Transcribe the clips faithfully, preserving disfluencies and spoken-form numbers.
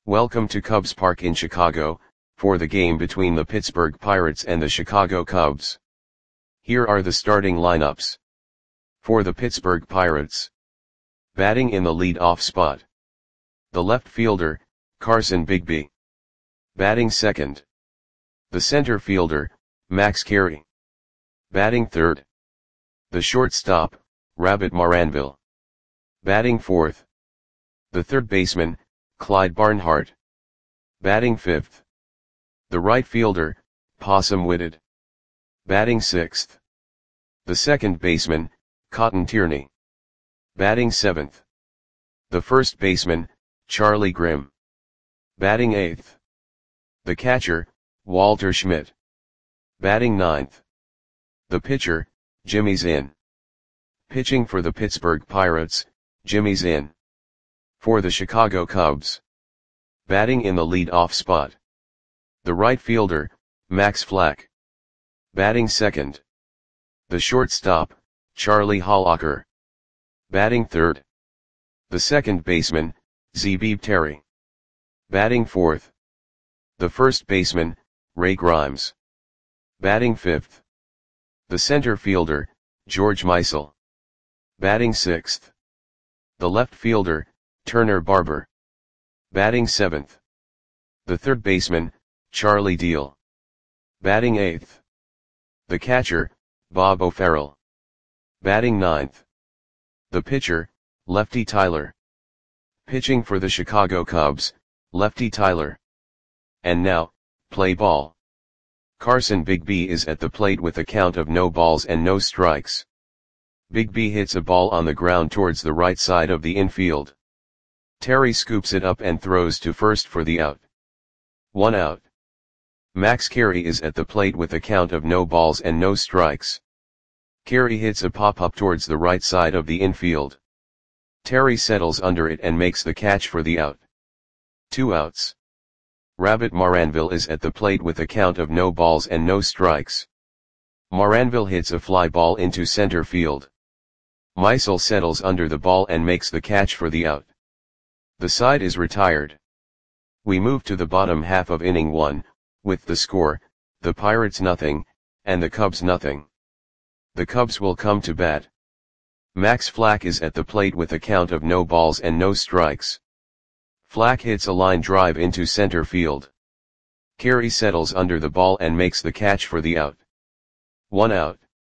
Welcome to Cubs Park in Chicago, for the game between the Pittsburgh Pirates and the Chicago Cubs. Here are the starting lineups. For the Pittsburgh Pirates. Batting in the lead-off spot. The left fielder, Carson Bigby. Batting second. The center fielder, Max Carey. Batting third. The shortstop, Rabbit Maranville. Batting fourth. The third baseman, Clyde Barnhart. Batting fifth. The right fielder, Possum Whitted. Batting sixth. The second baseman, Cotton Tierney. Batting seventh. The first baseman, Charlie Grimm. Batting eighth. The catcher, Walter Schmidt. Batting ninth. The pitcher, Jimmy Zinn. Pitching for the Pittsburgh Pirates, Jimmy Zinn. For the Chicago Cubs. Batting in the lead-off spot. The right fielder, Max Flack. Batting second. The shortstop, Charlie Hollacker. Batting third. The second baseman, Zebib Terry. Batting fourth. The first baseman, Ray Grimes. Batting fifth. The center fielder, George Meisel. Batting sixth. The left fielder, Turner Barber. Batting seventh. The third baseman, Charlie Deal. Batting eighth. The catcher, Bob O'Farrell. Batting ninth. The pitcher, Lefty Tyler. Pitching for the Chicago Cubs, Lefty Tyler. And now, play ball. Carson Bigby is at the plate with a count of no balls and no strikes. Bigby hits a ball on the ground towards the right side of the infield. Terry scoops it up and throws to first for the out. One out. Max Carey is at the plate with a count of no balls and no strikes. Carey hits a pop-up towards the right side of the infield. Terry settles under it and makes the catch for the out. Two outs. Rabbit Maranville is at the plate with a count of no balls and no strikes. Maranville hits a fly ball into center field. Meisel settles under the ball and makes the catch for the out. The side is retired. We move to the bottom half of inning one, with the score, the Pirates nothing, and the Cubs nothing. The Cubs will come to bat. Max Flack is at the plate with a count of no balls and no strikes. Flack hits a line drive into center field. Carey settles under the ball and makes the catch for the out. One out.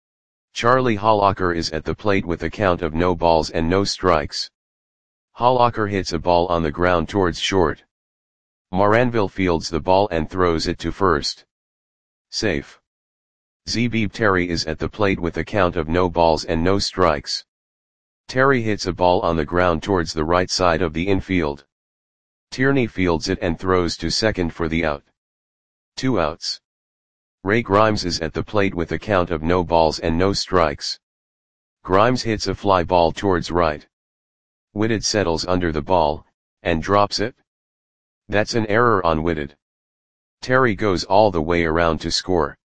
Charlie Hollacker is at the plate with a count of no balls and no strikes. Hollacker hits a ball on the ground towards short. Maranville fields the ball and throws it to first. Safe. Zebib Terry is at the plate with a count of no balls and no strikes. Terry hits a ball on the ground towards the right side of the infield. Tierney fields it and throws to second for the out. Two outs. Ray Grimes is at the plate with a count of no balls and no strikes. Grimes hits a fly ball towards right. Whitted settles under the ball, and drops it. That's an error on Whitted. Terry goes all the way around to score.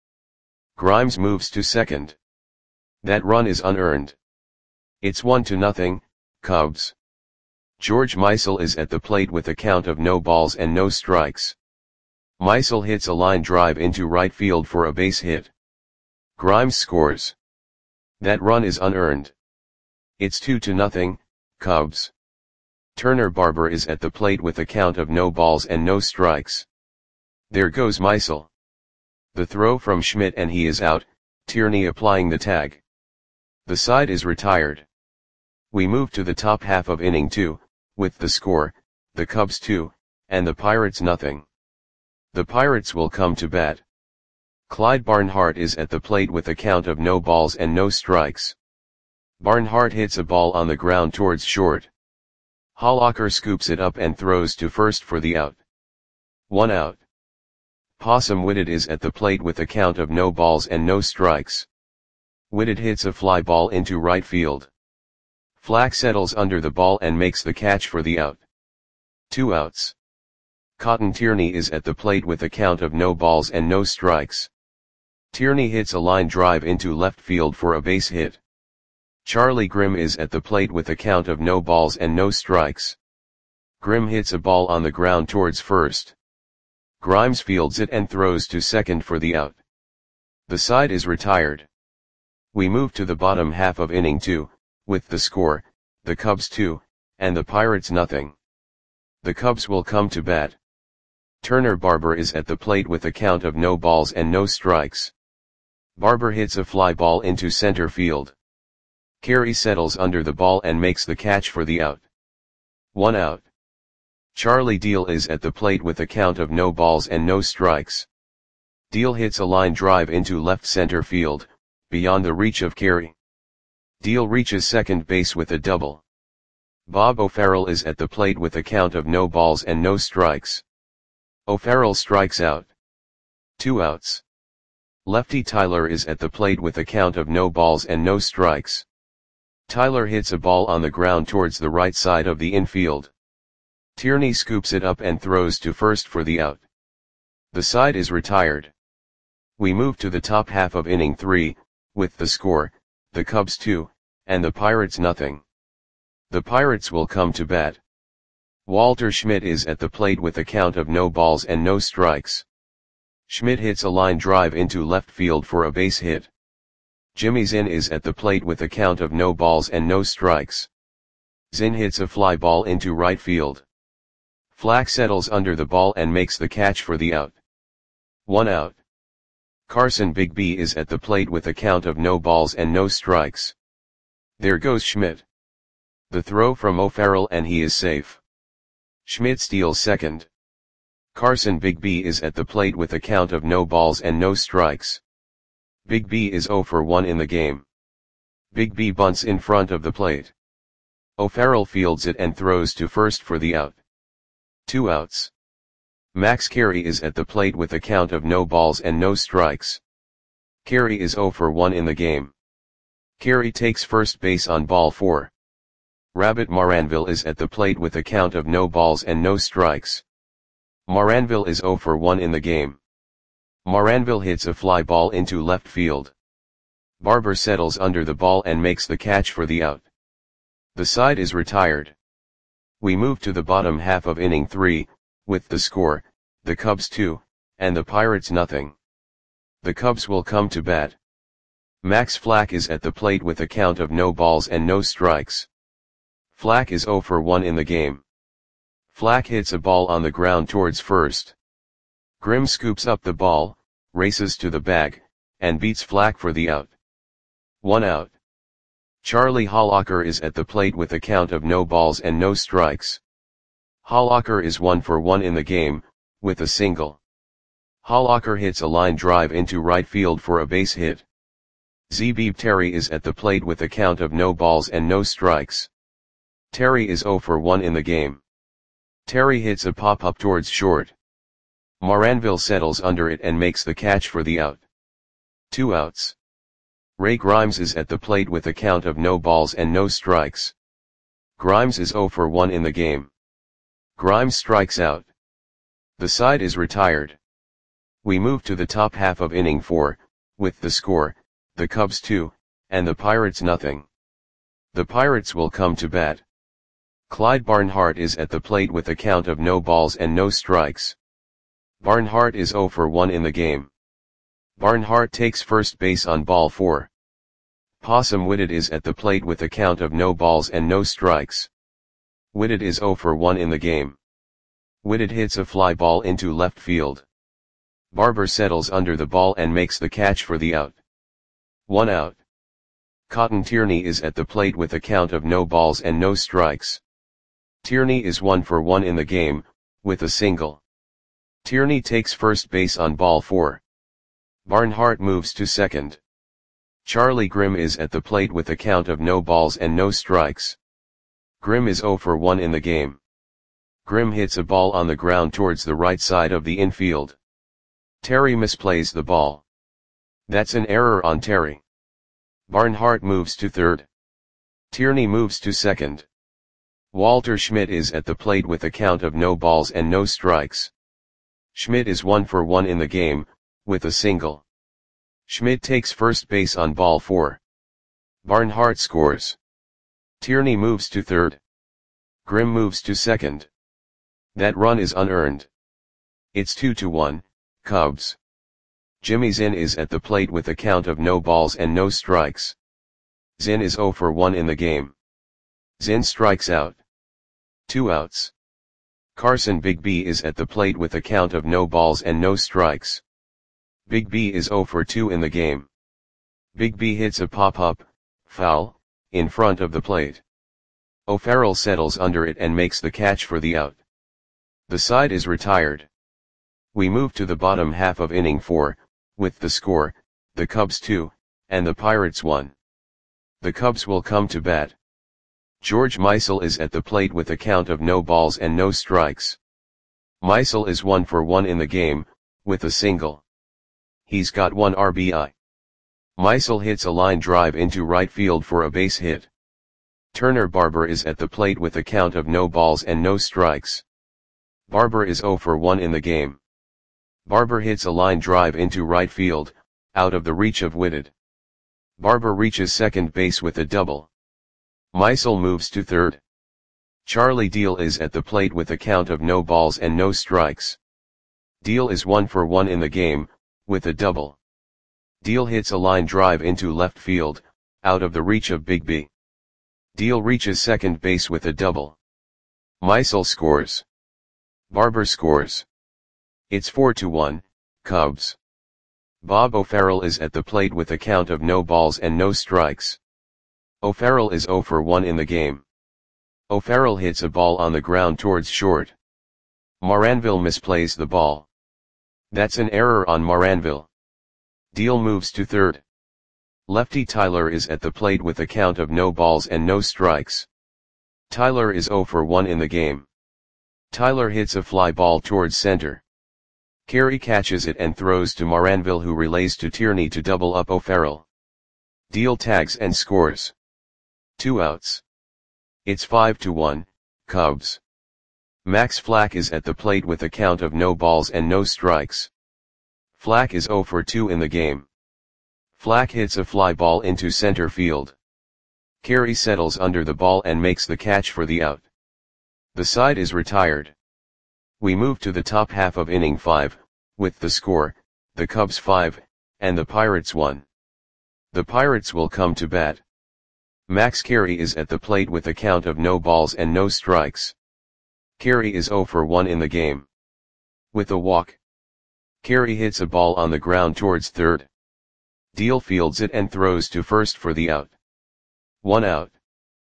Grimes moves to second. That run is unearned. It's one to nothing, Cubs. George Meisel is at the plate with a count of no balls and no strikes. Meisel hits a line drive into right field for a base hit. Grimes scores. That run is unearned. It's two to nothing, Cubs. Turner Barber is at the plate with a count of no balls and no strikes. There goes Meisel. The throw from Schmidt and he is out, Tierney applying the tag. The side is retired. We move to the top half of inning two, with the score, the Cubs two, and the Pirates nothing. The Pirates will come to bat. Clyde Barnhart is at the plate with a count of no balls and no strikes. Barnhart hits a ball on the ground towards short. Hollacker scoops it up and throws to first for the out. One out. Possum Whitted is at the plate with a count of no balls and no strikes. Whitted hits a fly ball into right field. Flack settles under the ball and makes the catch for the out. Two outs. Cotton Tierney is at the plate with a count of no balls and no strikes. Tierney hits a line drive into left field for a base hit. Charlie Grimm is at the plate with a count of no balls and no strikes. Grimm hits a ball on the ground towards first. Grimes fields it and throws to second for the out. The side is retired. We move to the bottom half of inning two, with the score, the Cubs two, and the Pirates nothing. The Cubs will come to bat. Turner Barber is at the plate with a count of no balls and no strikes. Barber hits a fly ball into center field. Carey settles under the ball and makes the catch for the out. One out. Charlie Deal is at the plate with a count of no balls and no strikes. Deal hits a line drive into left center field, beyond the reach of Carey. Deal reaches second base with a double. Bob O'Farrell is at the plate with a count of no balls and no strikes. O'Farrell strikes out. Two outs. Lefty Tyler is at the plate with a count of no balls and no strikes. Tyler hits a ball on the ground towards the right side of the infield. Tierney scoops it up and throws to first for the out. The side is retired. We move to the top half of inning three, with the score, the Cubs two, and the Pirates nothing. The Pirates will come to bat. Walter Schmidt is at the plate with a count of no balls and no strikes. Schmidt hits a line drive into left field for a base hit. Jimmy Zinn is at the plate with a count of no balls and no strikes. Zinn hits a fly ball into right field. Flack settles under the ball and makes the catch for the out. One out. Carson Bigby is at the plate with a count of no balls and no strikes. There goes Schmidt. The throw from O'Farrell and he is safe. Schmidt steals second. Carson Bigby is at the plate with a count of no balls and no strikes. Bigby is zero for one in the game. Bigby bunts in front of the plate. O'Farrell fields it and throws to first for the out. Two outs. Max Carey is at the plate with a count of no balls and no strikes. Carey is zero for one in the game. Carey takes first base on ball four. Rabbit Moranville is at the plate with a count of no balls and no strikes. Moranville is zero for one in the game. Moranville hits a fly ball into left field. Barber settles under the ball and makes the catch for the out. The side is retired. We move to the bottom half of inning three, with the score, the Cubs two, and the Pirates nothing. The Cubs will come to bat. Max Flack is at the plate with a count of no balls and no strikes. Flack is zero for one in the game. Flack hits a ball on the ground towards first. Grimm scoops up the ball, races to the bag, and beats Flack for the out. One out. Charlie Hollacker is at the plate with a count of no balls and no strikes. Hollacker is one for one in the game, with a single. Hollacker hits a line drive into right field for a base hit. Zeebeeb Terry is at the plate with a count of no balls and no strikes. Terry is zero for one in the game. Terry hits a pop-up towards short. Moranville settles under it and makes the catch for the out. Two outs. Ray Grimes is at the plate with a count of no balls and no strikes. Grimes is zero for one in the game. Grimes strikes out. The side is retired. We move to the top half of inning four, with the score, the Cubs two, and the Pirates nothing. The Pirates will come to bat. Clyde Barnhart is at the plate with a count of no balls and no strikes. Barnhart is zero for one in the game. Barnhart takes first base on ball four. Possum Whitted is at the plate with a count of no balls and no strikes. Whitted is zero for one in the game. Whitted hits a fly ball into left field. Barber settles under the ball and makes the catch for the out. One out. Cotton Tierney is at the plate with a count of no balls and no strikes. Tierney is one for one in the game, with a single. Tierney takes first base on ball four. Barnhart moves to second. Charlie Grimm is at the plate with a count of no balls and no strikes. Grimm is zero for one in the game. Grimm hits a ball on the ground towards the right side of the infield. Terry misplays the ball. That's an error on Terry. Barnhart moves to third. Tierney moves to second. Walter Schmidt is at the plate with a count of no balls and no strikes. Schmidt is one for one in the game, with a single. Schmidt takes first base on ball four. Barnhart scores. Tierney moves to third. Grimm moves to second. That run is unearned. It's two to one, Cubs. Jimmy Zinn is at the plate with a count of no balls and no strikes. Zinn is oh for one in the game. Zinn strikes out. Two outs. Carson Bigby is at the plate with a count of no balls and no strikes. Bigby is oh for two in the game. Bigby hits a pop-up, foul, in front of the plate. O'Farrell settles under it and makes the catch for the out. The side is retired. We move to the bottom half of inning four, with the score, the Cubs two, and the Pirates one. The Cubs will come to bat. George Meisel is at the plate with a count of no balls and no strikes. Meisel is one for one in the game, with a single. He's got one R B I. Meisel hits a line drive into right field for a base hit. Turner Barber is at the plate with a count of no balls and no strikes. Barber is oh for one in the game. Barber hits a line drive into right field, out of the reach of Whitted. Barber reaches second base with a double. Meisel moves to third. Charlie Deal is at the plate with a count of no balls and no strikes. Deal is one for one in the game, with a double. Deal hits a line drive into left field, out of the reach of Bigby. Deal reaches second base with a double. Meisel scores. Barber scores. It's four to one, Cubs. Bob O'Farrell is at the plate with a count of no balls and no strikes. O'Farrell is oh for one in the game. O'Farrell hits a ball on the ground towards short. Moranville misplays the ball. That's an error on Moranville. Deal moves to third. Lefty Tyler is at the plate with a count of no balls and no strikes. Tyler is oh for one in the game. Tyler hits a fly ball towards center. Carey catches it and throws to Moranville, who relays to Tierney to double up O'Farrell. Deal tags and scores. Two outs. It's five to one, Cubs. Max Flack is at the plate with a count of no balls and no strikes. Flack is oh for two in the game. Flack hits a fly ball into center field. Carey settles under the ball and makes the catch for the out. The side is retired. We move to the top half of inning five, with the score, the Cubs five, and the Pirates one. The Pirates will come to bat. Max Carey is at the plate with a count of no balls and no strikes. Carey is oh for one in the game. With a walk. Carey hits a ball on the ground towards third. Deal fields it and throws to first for the out. One out.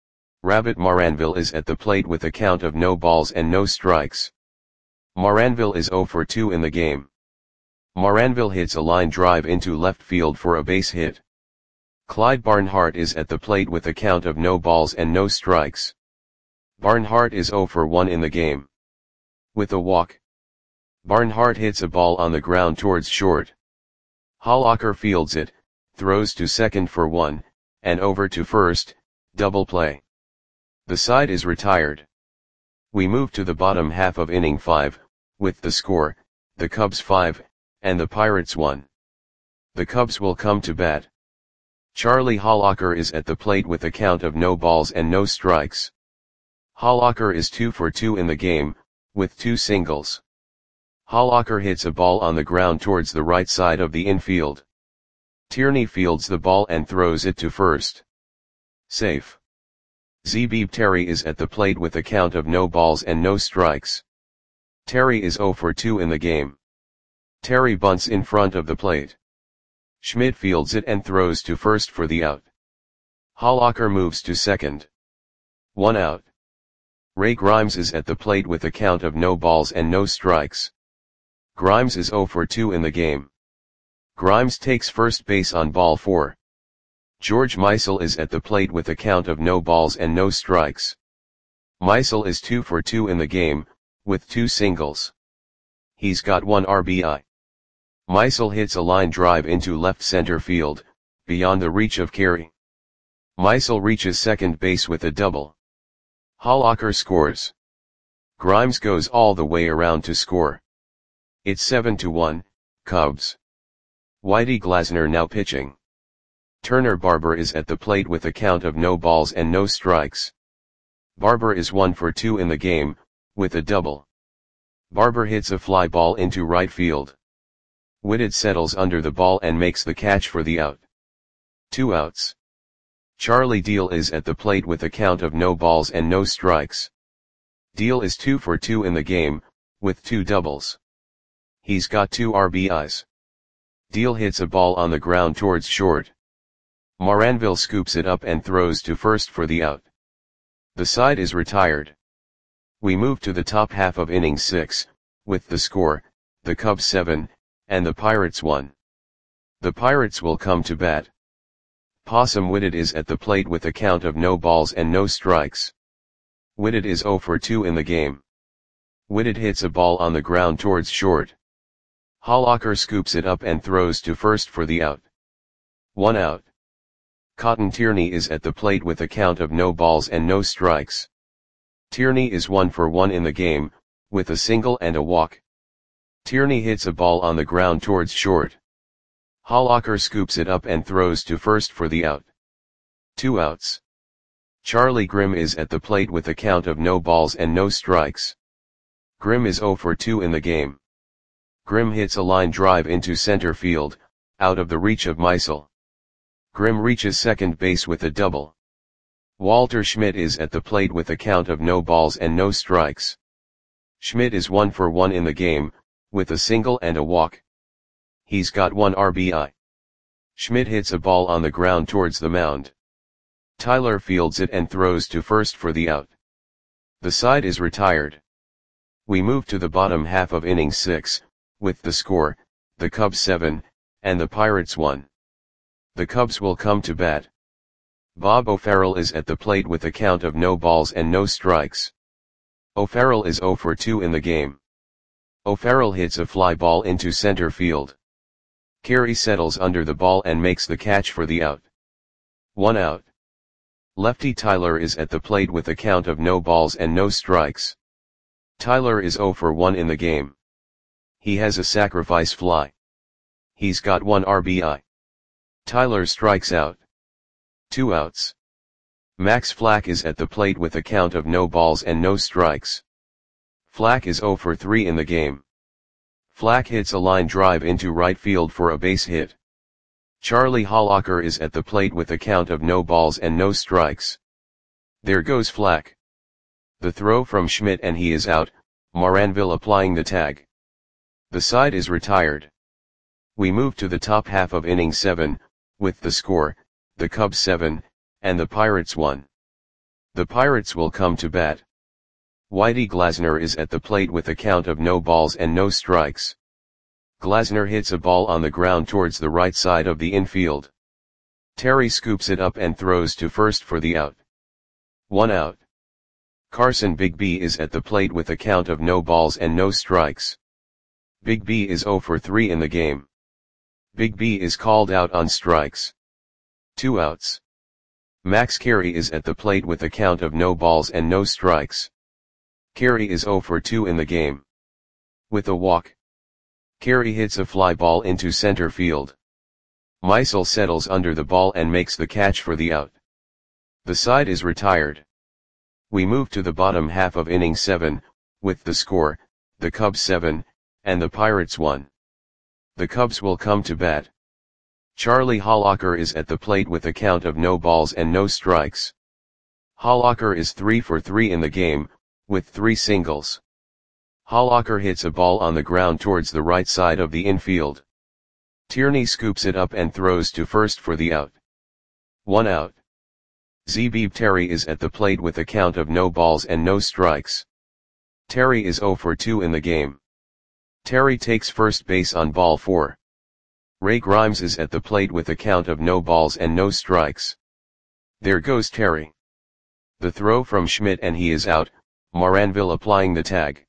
Rabbit Moranville is at the plate with a count of no balls and no strikes. Moranville is oh for two in the game. Moranville hits a line drive into left field for a base hit. Clyde Barnhart is at the plate with a count of no balls and no strikes. Barnhart is oh for one in the game. With a walk. Barnhart hits a ball on the ground towards short. Hollacker fields it, throws to second for one, and over to first, double play. The side is retired. We move to the bottom half of inning five, with the score, the Cubs five, and the Pirates one. The Cubs will come to bat. Charlie Hollacker is at the plate with a count of no balls and no strikes. Hollacker is two for two in the game, with two singles. Hollacker hits a ball on the ground towards the right side of the infield. Tierney fields the ball and throws it to first. Safe. Zeebeeb Terry is at the plate with a count of no balls and no strikes. Terry is oh for two in the game. Terry bunts in front of the plate. Schmidt fields it and throws to first for the out. Hollacker moves to second. One out. Ray Grimes is at the plate with a count of no balls and no strikes. Grimes is oh for two in the game. Grimes takes first base on ball four. George Meisel is at the plate with a count of no balls and no strikes. Meisel is two for two in the game, with two singles. He's got one R B I. Meisel hits a line drive into left center field, beyond the reach of Carey. Meisel reaches second base with a double. Hollacker scores. Grimes goes all the way around to score. It's seven to one, Cubs. Whitey Glasner now pitching. Turner Barber is at the plate with a count of no balls and no strikes. Barber is one for two in the game, with a double. Barber hits a fly ball into right field. Whitted settles under the ball and makes the catch for the out. Two outs. Charlie Deal is at the plate with a count of no balls and no strikes. Deal is two for two in the game, with two doubles. He's got two R B Is. Deal hits a ball on the ground towards short. Moranville scoops it up and throws to first for the out. The side is retired. We move to the top half of inning six, with the score, the Cubs seven, and the Pirates one. The Pirates will come to bat. Possum Whitted is at the plate with a count of no balls and no strikes. Whitted is zero for two in the game. Whitted hits a ball on the ground towards short. Hollocker scoops it up and throws to first for the out. One out. Cotton Tierney is at the plate with a count of no balls and no strikes. Tierney is one for one in the game, with a single and a walk. Tierney hits a ball on the ground towards short. Hollocker scoops it up and throws to first for the out. Two outs. Charlie Grimm is at the plate with a count of no balls and no strikes. Grimm is zero for two in the game. Grimm hits a line drive into center field, out of the reach of Meisel. Grimm reaches second base with a double. Walter Schmidt is at the plate with a count of no balls and no strikes. Schmidt is one for one in the game, with a single and a walk. He's got one R B I. Schmidt hits a ball on the ground towards the mound. Tyler fields it and throws to first for the out. The side is retired. We move to the bottom half of inning six, with the score, the Cubs seven, and the Pirates one. The Cubs will come to bat. Bob O'Farrell is at the plate with a count of no balls and no strikes. O'Farrell is zero for two in the game. O'Farrell hits a fly ball into center field. Carey settles under the ball and makes the catch for the out. One out. Lefty Tyler is at the plate with a count of no balls and no strikes. Tyler is zero for one in the game. He has a sacrifice fly. He's got one R B I. Tyler strikes out. Two outs. Max Flack is at the plate with a count of no balls and no strikes. Flack is zero for three in the game. Flack hits a line drive into right field for a base hit. Charlie Hollocker is at the plate with a count of no balls and no strikes. There goes Flack. The throw from Schmidt and he is out, Moranville applying the tag. The side is retired. We move to the top half of inning seven, with the score, the Cubs seven, and the Pirates one. The Pirates will come to bat. Whitey Glasner is at the plate with a count of no balls and no strikes. Glasner hits a ball on the ground towards the right side of the infield. Terry scoops it up and throws to first for the out. One out. Carson Big B is at the plate with a count of no balls and no strikes. Big B is zero for three in the game. Big B is called out on strikes. Two outs. Max Carey is at the plate with a count of no balls and no strikes. Carey is zero for two in the game. With a walk. Carey hits a fly ball into center field. Meisel settles under the ball and makes the catch for the out. The side is retired. We move to the bottom half of inning seven, with the score, the Cubs seven, and the Pirates one. The Cubs will come to bat. Charlie Hollocker is at the plate with a count of no balls and no strikes. Hollocker is three for three in the game, with three singles. Hollocker hits a ball on the ground towards the right side of the infield. Tierney scoops it up and throws to first for the out. One out. Zeebeeb Terry is at the plate with a count of no balls and no strikes. Terry is zero for two in the game. Terry takes first base on ball four. Ray Grimes is at the plate with a count of no balls and no strikes. There goes Terry. The throw from Schmidt and he is out, Moranville applying the tag.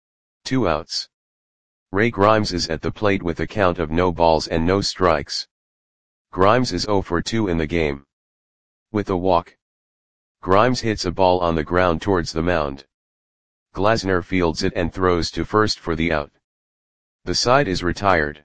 Two outs. Ray Grimes is at the plate with a count of no balls and no strikes. Grimes is zero for two in the game. With a walk. Grimes hits a ball on the ground towards the mound. Glasner fields it and throws to first for the out. The side is retired.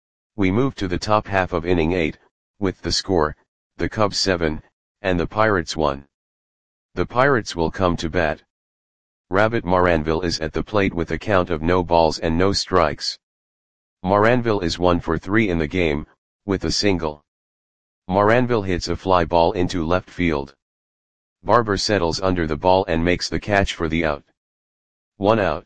We move to the top half of inning eight, with the score, the Cubs seven, and the Pirates one. The Pirates will come to bat. Rabbit Moranville is at the plate with a count of no balls and no strikes. Moranville is one for three in the game, with a single. Moranville hits a fly ball into left field. Barber settles under the ball and makes the catch for the out. One out.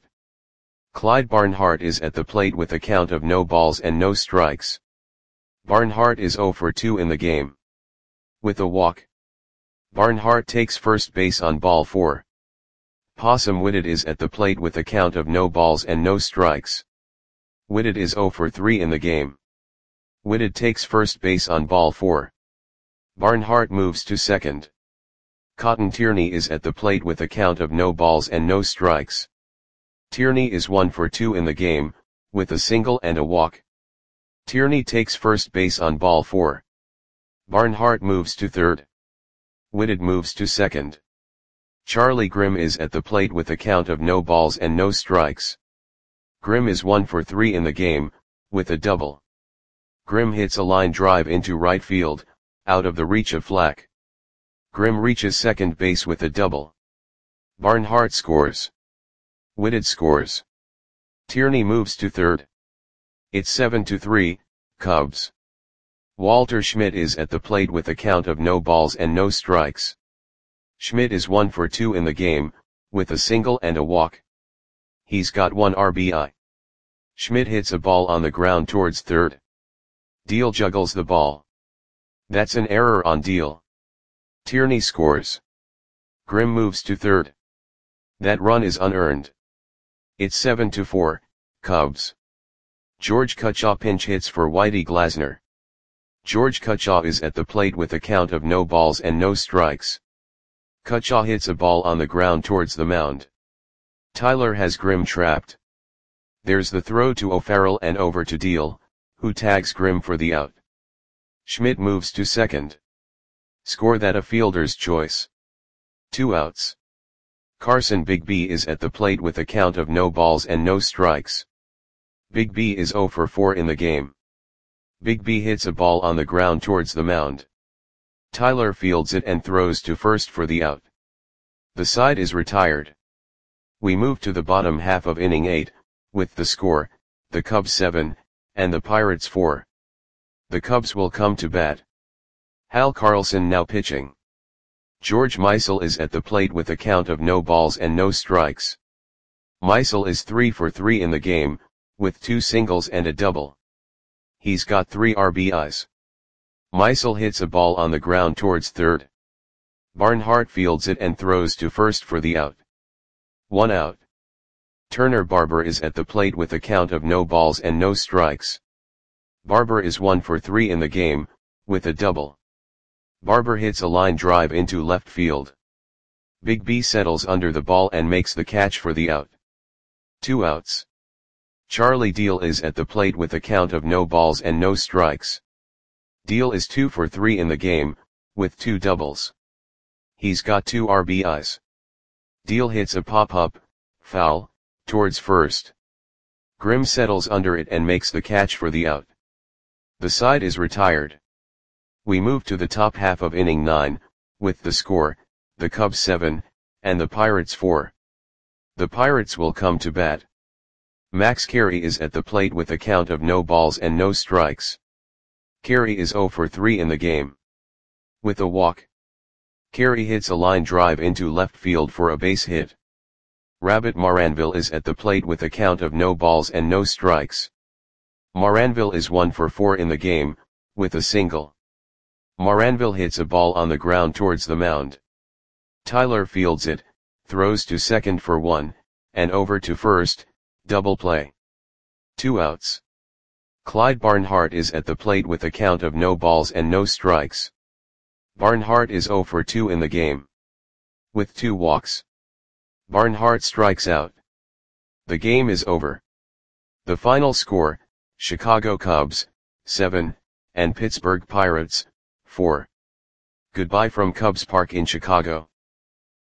Clyde Barnhart is at the plate with a count of no balls and no strikes. Barnhart is zero for two in the game. With a walk. Barnhart takes first base on ball four. Possum Whitted is at the plate with a count of no balls and no strikes. Whitted is zero for three in the game. Whitted takes first base on ball four. Barnhart moves to second. Cotton Tierney is at the plate with a count of no balls and no strikes. Tierney is one for two in the game, with a single and a walk. Tierney takes first base on ball four. Barnhart moves to third. Whitted moves to second. Charlie Grimm is at the plate with a count of no balls and no strikes. Grimm is one for three in the game, with a double. Grimm hits a line drive into right field, out of the reach of Flack. Grimm reaches second base with a double. Barnhart scores. Whitted scores. Tierney moves to third. It's seven to three, Cubs. Walter Schmidt is at the plate with a count of no balls and no strikes. Schmidt is one for two in the game, with a single and a walk. He's got one R B I. Schmidt hits a ball on the ground towards third. Deal juggles the ball. That's an error on Deal. Tierney scores. Grimm moves to third. That run is unearned. It's seven to four, Cubs. George Cutchaw pinch hits for Whitey Glasner. George Cutchaw is at the plate with a count of no balls and no strikes. Cutchaw hits a ball on the ground towards the mound. Tyler has Grimm trapped. There's the throw to O'Farrell and over to Deal, who tags Grimm for the out. Schmidt moves to second. Score that a fielder's choice. Two outs. Carson Bigby is at the plate with a count of no balls and no strikes. Bigby is zero for four in the game. Bigby hits a ball on the ground towards the mound. Tyler fields it and throws to first for the out. The side is retired. We move to the bottom half of inning eight, with the score, the Cubs seven, and the Pirates four. The Cubs will come to bat. Hal Carlson now pitching. George Meisel is at the plate with a count of no balls and no strikes. Meisel is three for three in the game, with two singles and a double. He's got three R B Is. Meisel hits a ball on the ground towards third. Barnhart fields it and throws to first for the out. One out. Turner Barber is at the plate with a count of no balls and no strikes. Barber is one for three in the game, with a double. Barber hits a line drive into left field. Bigby settles under the ball and makes the catch for the out. Two outs. Charlie Deal is at the plate with a count of no balls and no strikes. Deal is two for three in the game, with two doubles. He's got two R B Is. Deal hits a pop-up, foul, towards first. Grimm settles under it and makes the catch for the out. The side is retired. We move to the top half of inning nine, with the score, the Cubs seven, and the Pirates four. The Pirates will come to bat. Max Carey is at the plate with a count of no balls and no strikes. Carey is zero for three in the game. With a walk. Carey hits a line drive into left field for a base hit. Rabbit Moranville is at the plate with a count of no balls and no strikes. Moranville is one for four in the game, with a single. Moranville hits a ball on the ground towards the mound. Tyler fields it, throws to second for one, and over to first, double play. Two outs. Clyde Barnhart is at the plate with a count of no balls and no strikes. Barnhart is zero for two in the game. With two walks. Barnhart strikes out. The game is over. The final score, Chicago Cubs, seven, and Pittsburgh Pirates, four. Goodbye from Cubs Park in Chicago.